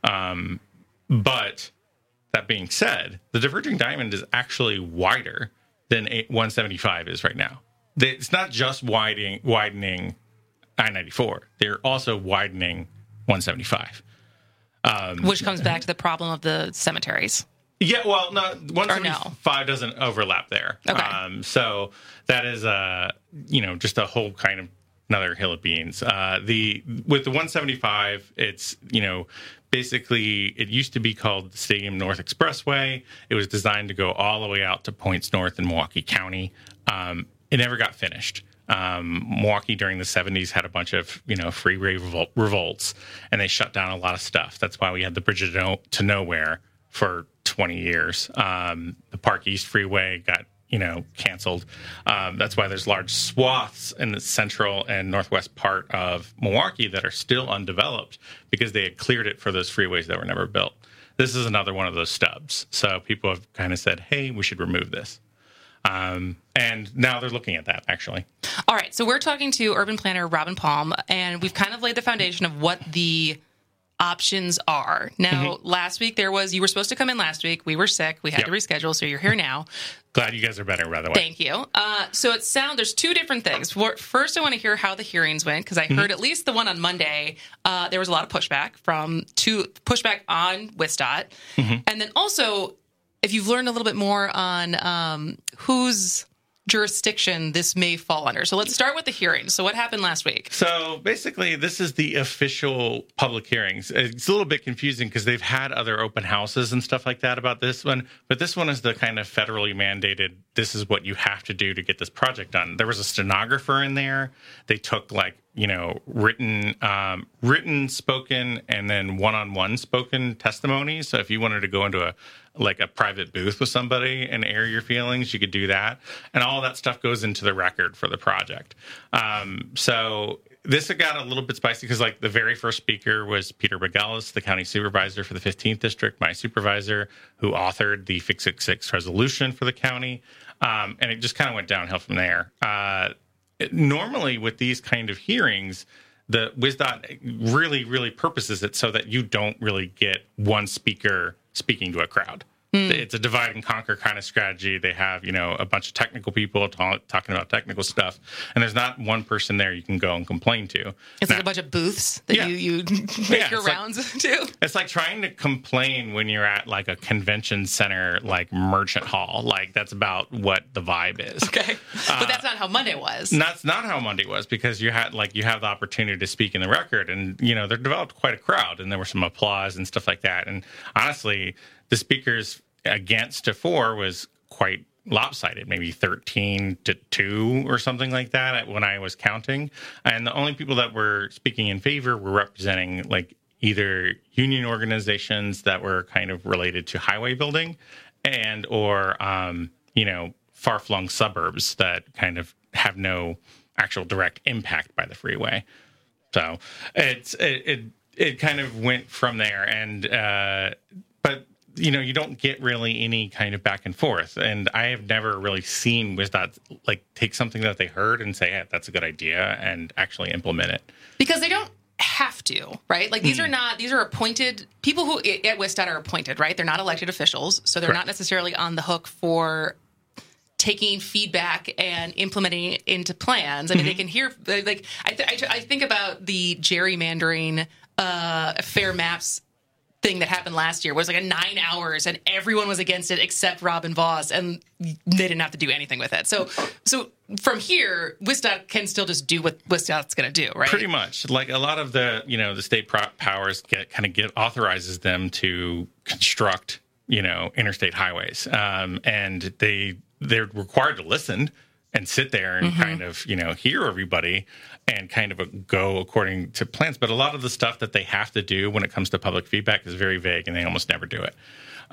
But that being said, the diverging diamond is actually wider than 175 is right now. It's not just widening I-94. They're also widening 175. Which comes back to the problem of the cemeteries. Yeah, well, no, 175 doesn't overlap there. Okay. So that is, just a whole kind of another hill of beans. With the 175, it's, basically, it used to be called the Stadium North Expressway. It was designed to go all the way out to points north in Milwaukee County. It never got finished. Milwaukee during the 70s had a bunch of, freeway revolts, and they shut down a lot of stuff. That's why we had the Bridge to Nowhere for 20 years. The Park East Freeway got canceled. That's why there's large swaths in the central and northwest part of Milwaukee that are still undeveloped because they had cleared it for those freeways that were never built. This is another one of those stubs. So people have kind of said, hey, we should remove this. And now they're looking at that, actually. All right. So we're talking to urban planner Robin Palm, and we've kind of laid the foundation of what the options are. Now, last week you were supposed to come in last week. We were sick. We had to reschedule, so you're here now. Glad you guys are better, by the way. Thank you. So there's two different things. First, I want to hear how the hearings went, because I heard at least the one on Monday, there was a lot of pushback on WSDOT. And then also, if you've learned a little bit more on whose jurisdiction this may fall under. So let's start with the hearings. So what happened last week? So basically, this is the official public hearings. It's a little bit confusing because they've had other open houses and stuff like that about this one, but this one is the kind of federally mandated, this is what you have to do to get this project done. There was a stenographer in there. They took written, spoken, and then one-on-one spoken testimony. So if you wanted to go into a private booth with somebody and air your feelings, you could do that. And all that stuff goes into the record for the project. So this got a little bit spicy because the very first speaker was Peter Begalis, the county supervisor for the 15th district, my supervisor, who authored the Fix 66 resolution for the county. And it just kind of went downhill from there. Normally with these kind of hearings, the WSDOT really, really purposes it so that you don't really get one speaker speaking to a crowd. It's a divide and conquer kind of strategy. They have, a bunch of technical people talking about technical stuff, and there's not one person there you can go and complain to. It's like a bunch of booths that you make your rounds to. It's like trying to complain when you're at like a convention center, like Merchant Hall. Like that's about what the vibe is. Okay, but that's not how Monday was. That's not how Monday was, because you have the opportunity to speak in the record, and they developed quite a crowd, and there was some applause and stuff like that. And honestly, the speakers against to 4 was quite lopsided, maybe 13-2 or something like that when I was counting. And the only people that were speaking in favor were representing like either union organizations that were kind of related to highway building or far-flung suburbs that kind of have no actual direct impact by the freeway. So it kind of went from there. And but you don't get really any kind of back and forth. And I have never really seen WisDOT like take something that they heard and say, yeah, that's a good idea, and actually implement it. Because they don't have to, right? Like these are appointed people who at WisDOT are appointed, right? They're not elected officials, so they're not necessarily on the hook for taking feedback and implementing it into plans. I mean, they can hear, like, I think about the gerrymandering fair maps thing that happened last year. It was like 9 hours and everyone was against it except Robin Voss, and they didn't have to do anything with it. So from here, WisDOT can still just do what WisDOT's going to do, right? Pretty much. Like a lot of the, the state powers authorizes them to construct, interstate highways. And they're required to listen and sit there and kind of, hear everybody and kind of go according to plans. But a lot of the stuff that they have to do when it comes to public feedback is very vague, and they almost never do it.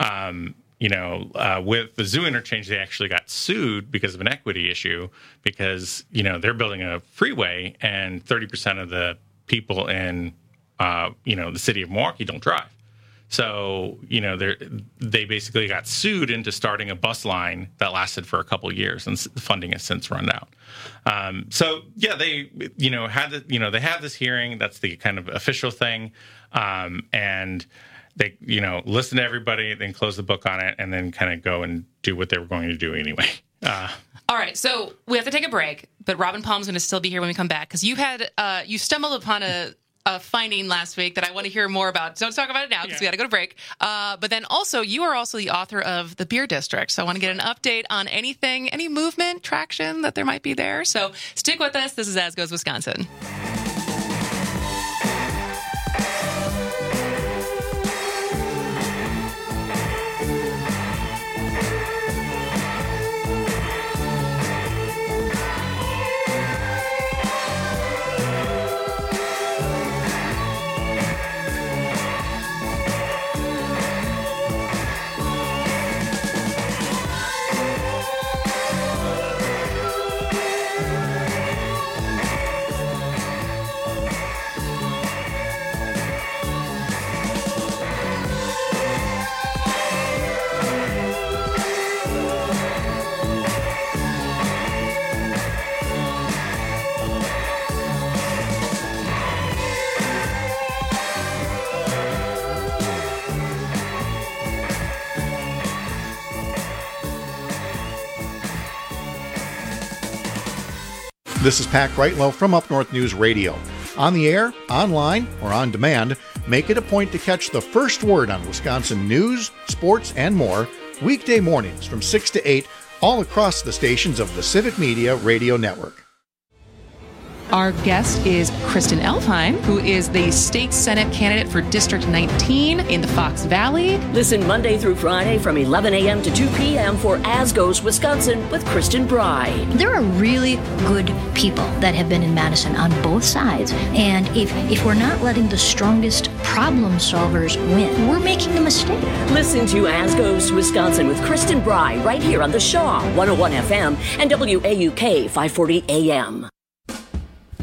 With the zoo interchange, they actually got sued because of an equity issue, because, they're building a freeway and 30% of the people in, the city of Milwaukee don't drive. So, they basically got sued into starting a bus line that lasted for a couple of years, and the funding has since run out. They, they have this hearing. That's the kind of official thing. And they, listen to everybody, then close the book on it, and then kind of go and do what they were going to do anyway. All right, so we have to take a break, but Robin Palm's going to still be here when we come back, because you stumbled upon a finding last week that I want to hear more about. Don't talk about it now because we got to go to break. But then also, you are also the author of The Beer District. So I want to get an update on any movement, traction that there might be there. So stick with us. This is As Goes Wisconsin. This is Pat Greitlow from Up North News Radio. On the air, online, or on demand, make it a point to catch the first word on Wisconsin news, sports, and more weekday mornings from 6 to 8 all across the stations of the Civic Media Radio Network. Our guest is Kristen Elfheim, who is the state Senate candidate for District 19 in the Fox Valley. Listen Monday through Friday from 11 a.m. to 2 p.m. for As Goes Wisconsin with Kristen Bride. There are really good people that have been in Madison on both sides. And if we're not letting the strongest problem solvers win, we're making a mistake. Listen to As Goes Wisconsin with Kristen Bride right here on the Shaw 101 FM and WAUK 540 AM.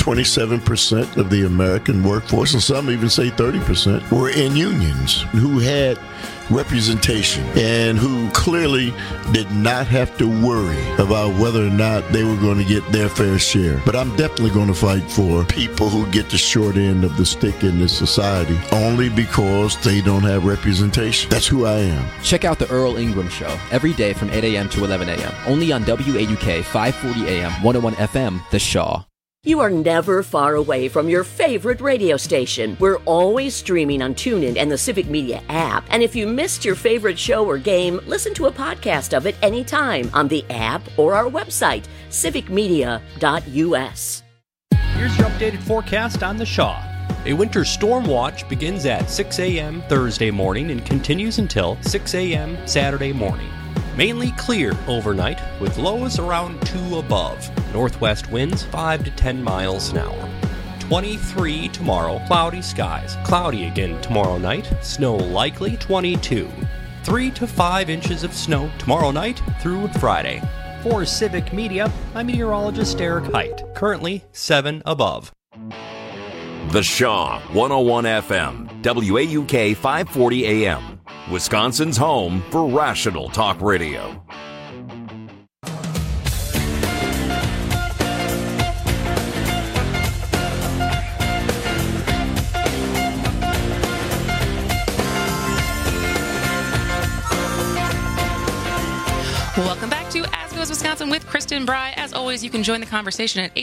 27% of the American workforce, and some even say 30%, were in unions who had representation and who clearly did not have to worry about whether or not they were going to get their fair share. But I'm definitely going to fight for people who get the short end of the stick in this society only because they don't have representation. That's who I am. Check out the Earl Ingram Show every day from 8 a.m. to 11 a.m. only on WAUK 540 AM, 101 FM, The Shaw. You are never far away from your favorite radio station. We're always streaming on TuneIn and the Civic Media app. And if you missed your favorite show or game, listen to a podcast of it anytime on the app or our website, civicmedia.us. Here's your updated forecast on The Shaw. A winter storm watch begins at 6 a.m. Thursday morning and continues until 6 a.m. Saturday morning. Mainly clear overnight, with lows around 2 above. Northwest winds 5 to 10 miles an hour. 23 tomorrow, cloudy skies. Cloudy again tomorrow night, snow likely 22. 3 to 5 inches of snow tomorrow night through Friday. For Civic Media, I'm meteorologist Eric Height, currently 7 above. The Shaw, 101 FM, WAUK 540 AM. Wisconsin's home for rational talk radio. Welcome back to As Goes Wisconsin with Kristen Bry. As always, you can join the conversation at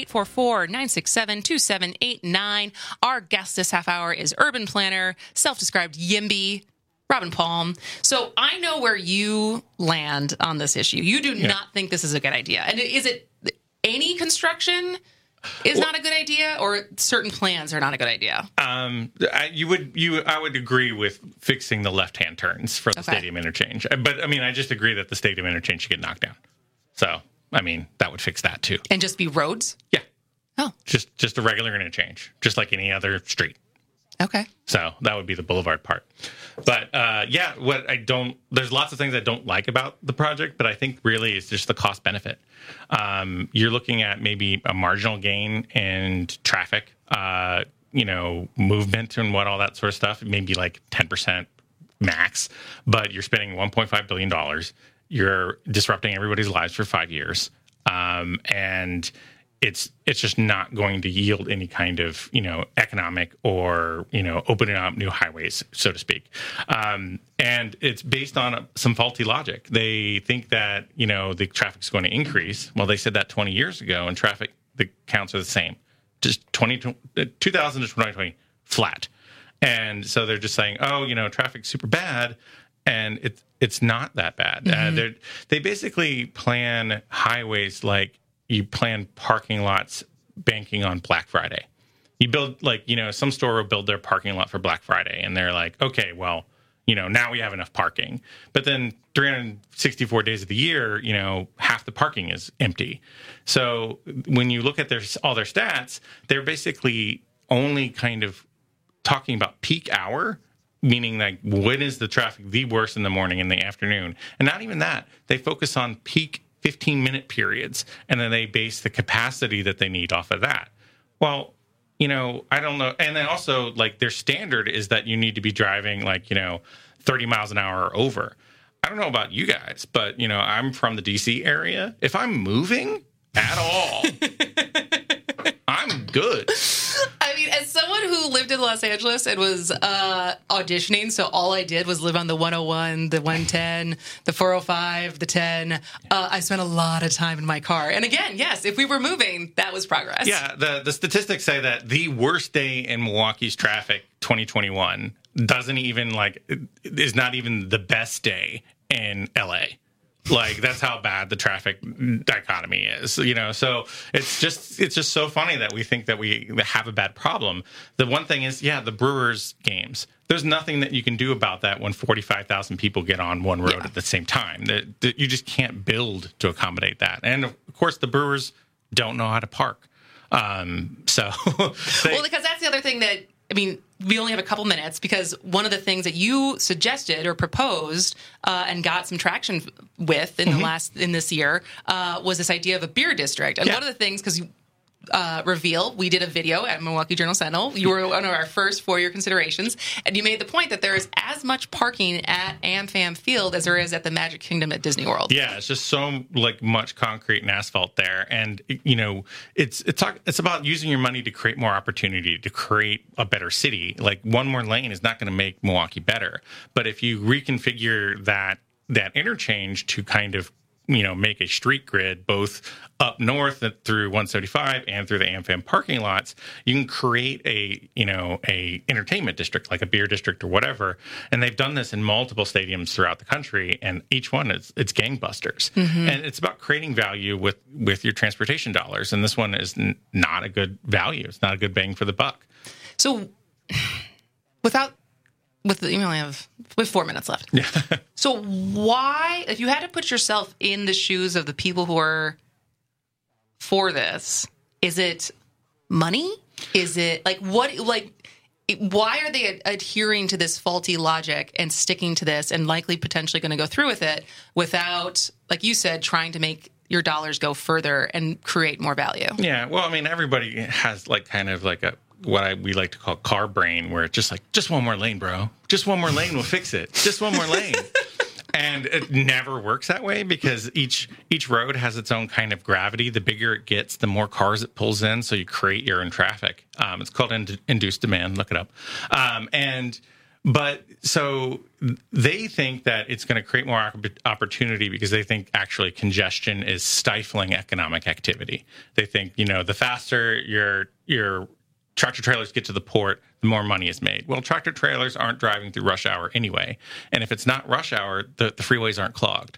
844-967-2789. Our guest this half hour is urban planner, self-described YIMBY, Robin Palm. So I know where you land on this issue. You do not think this is a good idea. And is it any construction is not a good idea, or certain plans are not a good idea? I would agree with fixing the left-hand turns for the stadium interchange. But I mean, I just agree that the stadium interchange should get knocked down. So, I mean, that would fix that too. And just be roads? Yeah. Oh. Just a regular interchange, just like any other street. Okay. So that would be the boulevard part. But there's lots of things I don't like about the project, but I think really it's just the cost benefit. You're looking at maybe a marginal gain in traffic, movement and all that sort of stuff, maybe like 10% max, but you're spending $1.5 billion. You're disrupting everybody's lives for 5 years. And it's just not going to yield any kind of, economic or, opening up new highways, so to speak. And it's based on some faulty logic. They think that, the traffic's going to increase. Well, they said that 20 years ago, and the counts are the same. Just 2000 to 2020, flat. And so they're just saying, traffic's super bad. And it's not that bad. Mm-hmm. They basically plan highways like you plan parking lots banking on Black Friday. You build some store will build their parking lot for Black Friday, and they're like, okay, well, now we have enough parking. But then 364 days of the year, half the parking is empty. So when you look at all their stats, they're basically only kind of talking about peak hour, meaning like when is the traffic the worst in the morning and the afternoon. And not even that. They focus on peak 15-minute periods, and then they base the capacity that they need off of that. Well, I don't know. And then also, their standard is that you need to be driving 30 miles an hour or over. I don't know about you guys, but, I'm from the D.C. area. If I'm moving at all, I'm good. I mean, as someone who lived in Los Angeles and was auditioning, so all I did was live on the 101, the 110, the 405, the 10. I spent a lot of time in my car. And again, yes, if we were moving, that was progress. Yeah, the statistics say that the worst day in Milwaukee's traffic, 2021, doesn't even is not even the best day in LA. That's how bad the traffic dichotomy is, so it's just so funny that we think that we have a bad problem. The one thing is, the Brewers games, there's nothing that you can do about that when 45,000 people get on one road at the same time. You just can't build to accommodate that. And of course the Brewers don't know how to park. Because that's the other thing that, we only have a couple minutes, because one of the things that you suggested or proposed and got some traction with in this year was this idea of a beer district. And one of the things, because reveal, we did a video at Milwaukee Journal-Sentinel. You were one of our first for your considerations, and you made the point that there is as much parking at AmFam Field as there is at the Magic Kingdom at Disney World. Yeah, it's just so much concrete and asphalt there, and it's about using your money to create more opportunity, to create a better city. Like one more lane is not going to make Milwaukee better, but if you reconfigure that interchange to kind of make a street grid both up north through 175 and through the AmFam parking lots, you can create a entertainment district, like a beer district or whatever. And they've done this in multiple stadiums throughout the country, and each one it's gangbusters. Mm-hmm. And it's about creating value with your transportation dollars. And this one is not a good value. It's not a good bang for the buck. So with the email, we have 4 minutes left. Yeah. So why, if you had to put yourself in the shoes of the people who are for this, is it money? Is it why are they adhering to this faulty logic and sticking to this and likely potentially going to go through with it without, like you said, trying to make your dollars go further and create more value? Yeah. Well, I mean, everybody has we like to call car brain, where it's just one more lane, bro. Just one more lane will fix it. Just one more lane. And it never works that way, because each road has its own kind of gravity. The bigger it gets, the more cars it pulls in, so you create your own traffic. It's called induced demand. Look it up. But so they think that it's going to create more opportunity because they think actually congestion is stifling economic activity. They think, the faster your tractor trailers get to the port, the more money is made. Well, tractor trailers aren't driving through rush hour anyway. And if it's not rush hour, the freeways aren't clogged.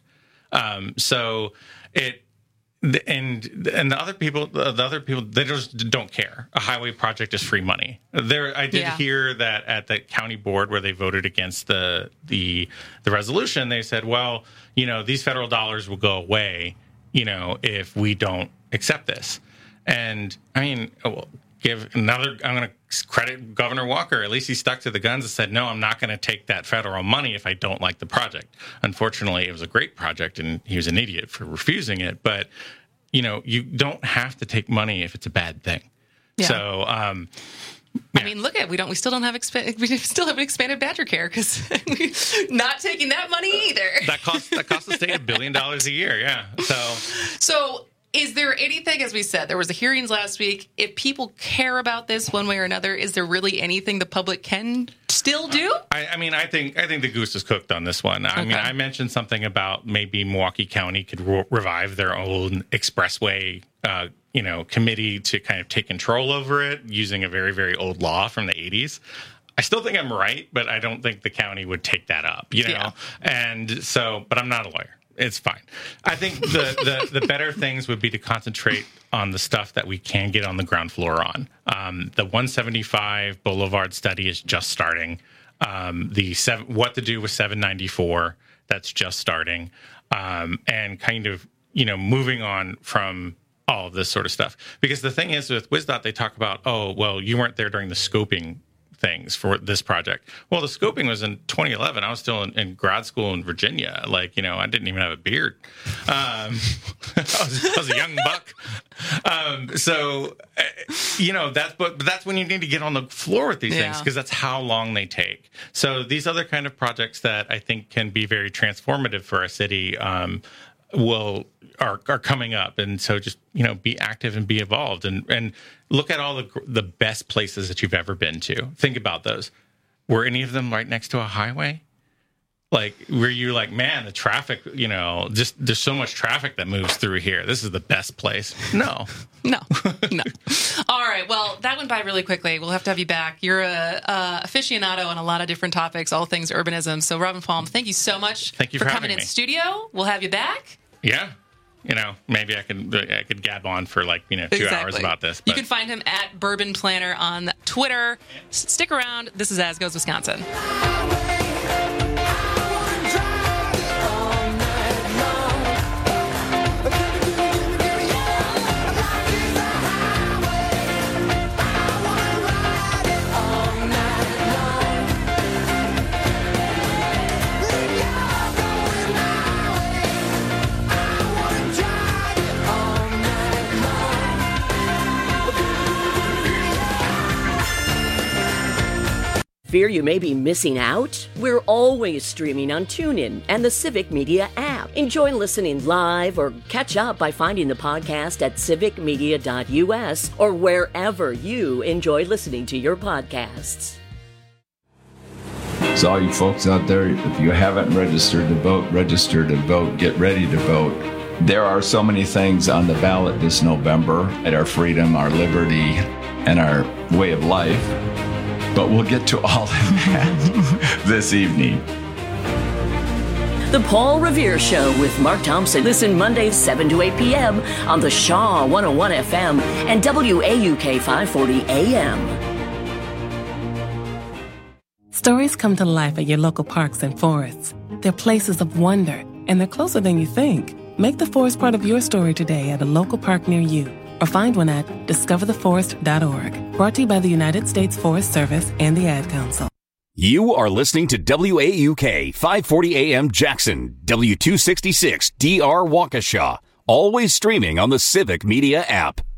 The other people, they just don't care. A highway project is free money. I did hear that at the county board where they voted against the resolution, they said, well, these federal dollars will go away, if we don't accept this. And I mean, I'm going to credit Governor Walker. At least he stuck to the guns and said, no, I'm not going to take that federal money if I don't like the project. Unfortunately, it was a great project, and he was an idiot for refusing it. But, you don't have to take money if it's a bad thing. Yeah. So, I mean, look at we still don't have we still have expanded Badger Care because not taking that money either. That costs the state $1 billion a year. Yeah. So. Is there anything, as we said, there was the hearings last week. If people care about this one way or another, is there really anything the public can still do? I think the goose is cooked on this one. I mean, I mentioned something about maybe Milwaukee County could revive their own expressway, committee to kind of take control over it using a very, very old law from the 80s. I still think I'm right, but I don't think the county would take that up, Yeah. And so, but I'm not a lawyer. It's fine. I think the better things would be to concentrate on the stuff that we can get on the ground floor on. The 175 Boulevard study is just starting. What to do with 794, that's just starting. And kind of, moving on from all of this sort of stuff. Because the thing is with WSDOT, they talk about, oh, well, you weren't there during the scoping things for this project. Well, the scoping was in 2011. I was still in grad school in Virginia. I didn't even have a beard. I was a young buck. That's when you need to get on the floor with these things, because that's how long they take. So these other kind of projects that I think can be very transformative for our city are coming up. And so just, be active and be involved and look at all the best places that you've ever been to. Think about those. Were any of them right next to a highway? Were you man, the traffic, just there's so much traffic that moves through here. This is the best place. No. All right. Well, that went by really quickly. We'll have to have you back. You're a aficionado on a lot of different topics, all things urbanism. So Robin Palm, thank you so much for coming in studio. We'll have you back. Yeah. Maybe I could gab on for 2 hours about this. But you can find him at Bourbon Planner on Twitter. Stick around. This is As Goes Wisconsin. Fear you may be missing out? We're always streaming on TuneIn and the Civic Media app. Enjoy listening live or catch up by finding the podcast at civicmedia.us or wherever you enjoy listening to your podcasts. So all you folks out there, if you haven't registered to vote, register to vote, get ready to vote. There are so many things on the ballot this November at our freedom, our liberty, and our way of life. But we'll get to all of that this evening. The Paul Revere Show with Mark Thompson. Listen Mondays 7 to 8 p.m. on the Shaw 101 FM and WAUK 540 AM. Stories come to life at your local parks and forests. They're places of wonder, and they're closer than you think. Make the forest part of your story today at a local park near you, or find one at discovertheforest.org. Brought to you by the United States Forest Service and the Ad Council. You are listening to WAUK 540 AM Jackson, W266 DR Waukesha, always streaming on the Civic Media app.